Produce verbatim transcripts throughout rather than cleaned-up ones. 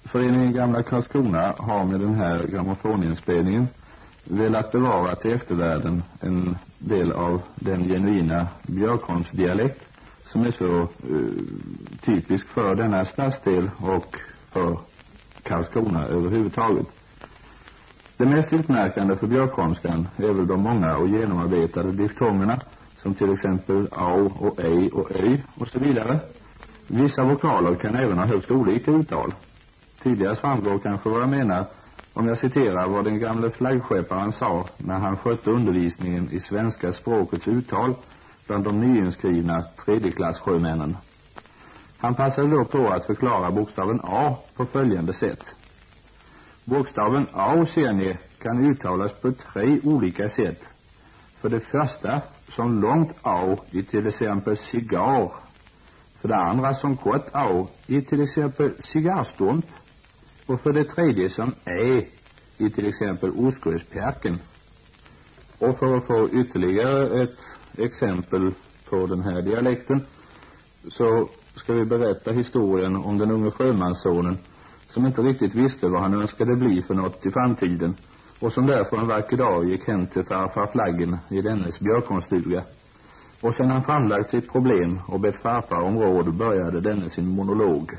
Föreningen Gamla Karlskrona har med den här grammofoninspelningen velat bevara till eftervärlden en del av den genuina Björkholmsdialekt som är så uh, typisk för denna stadsdel och för Karlskrona överhuvudtaget. Det mest utmärkande för björkholmskan är väl de många och genomarbetade diftongerna som till exempel au och ej och öj och så vidare. Vissa vokaler kan även ha högst olika uttal. Tidigare framgår kanske vad jag menar om jag citerar vad den gamle flaggskepparen sa när han skötte undervisningen i svenska språkets uttal bland de nyinskrivna tredjeklasssjömännen. Han passade då på att förklara bokstaven A på följande sätt. Bokstaven A, ser ni, kan uttalas på tre olika sätt. För det första som långt A i till exempel cigar. För det andra som kort A i till exempel cigarrstump. Och för det tredje som Ä i till exempel ostkustperken. Och för att få ytterligare ett exempel på den här dialekten så ska vi berätta historien om den unge sjömanssonen som inte riktigt visste vad han önskade bli för något i framtiden och som därför en vacker dag gick hem till farfar Flaggen i dennes björkonstuga. Och sedan han framlagt sitt problem och bett farfar om råd började denne sin monolog.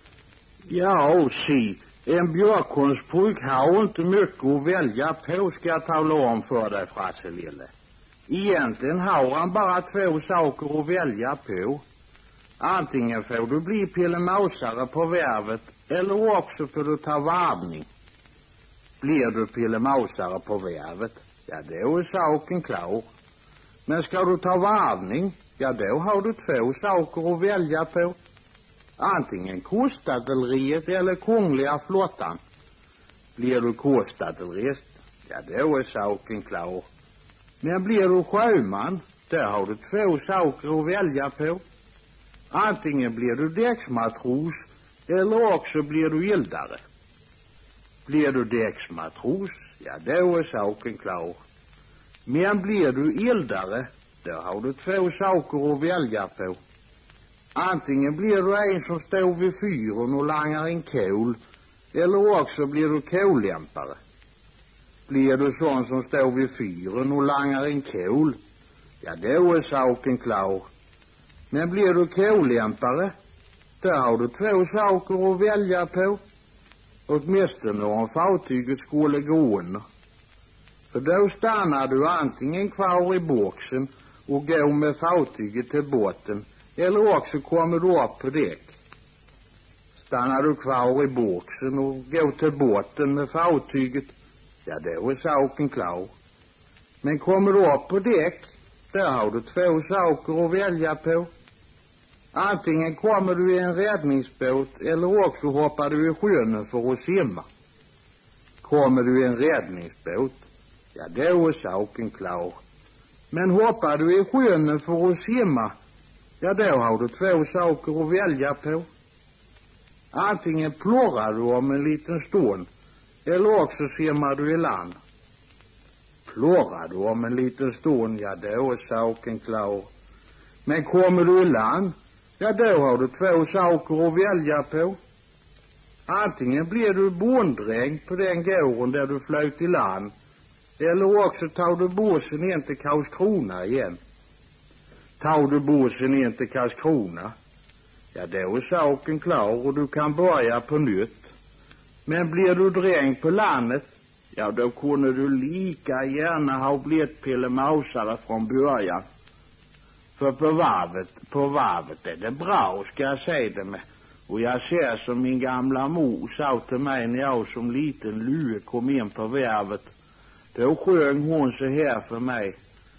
Ja, si, en björkonspojk har inte mycket att välja på, ska jag tala om för dig, Frasse Lille. Egentligen har han bara två saker att välja på. Antingen får du bli pillemausare på värvet eller också får du ta varvning. Blir du pillemausare på värvet, ja då är saken klar. Men ska du ta varvning, ja då har du två saker att välja på. Antingen kustadelleriet eller kungliga flottan. Blir du kustadellerist, ja då är saken klar. Men blir du sjöman, där har du två saker att välja på. Antingen blir du däcksmatros eller också blir du eldare. Blir du däcksmatros, ja då är saken klar. Men blir du eldare, där har du två saker att välja på. Antingen blir du en som står vid fyren och langar en kol, eller också blir du kollämpare. Blir du sån som står vid fyren och langar en kol, ja då är saken klar. Men blir du kollämpare, där har du två saker att välja på. Åtminstone om fartyget skulle gå under. För då stannar du antingen kvar i boxen och går med fartyget till botten, eller också kommer du upp på däck. Stannar du kvar i boxen och går till botten med fartyget, ja då är saken klar. Men kommer du upp på däck, där har du två saker att välja på. Antingen kommer du i en räddningsbåt eller också hoppar du i sjön för att simma. Kommer du i en räddningsbåt, ja då är saken klar. Men hoppar du i sjön för att simma, ja då har du två saker att välja på. Antingen plorrar du om en liten stund eller också simmar du i land. Plorrar du om en liten stund, ja då är saken klar. Men kommer du i land, ja då har du två saker att välja på. Antingen blir du bonddräng på den gården där du flöt i land, eller också tar du bussen in till Karlskrona igen. Tar du bussen in till Karlskrona, ja då är saken klar och du kan börja på nytt. Men blir du dräng på landet, ja då kunde du lika gärna ha blivit pillemausare från början. För på varvet, på varvet är det bra, ska jag säga det med. Och jag ser som min gamla mor sa till mig när jag som liten lue kom in på varvet. Då sjöng hon så här för mig.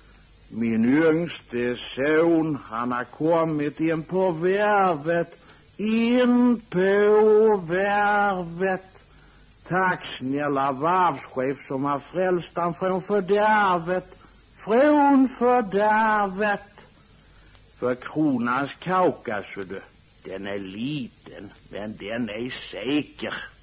Min yngste son, han har kommit in på varvet, in på varvet. Tack snälla varvschef som har frälst han från fördärvet, från fördärvet. För kronans kaka, så du, den är liten, men den är säker.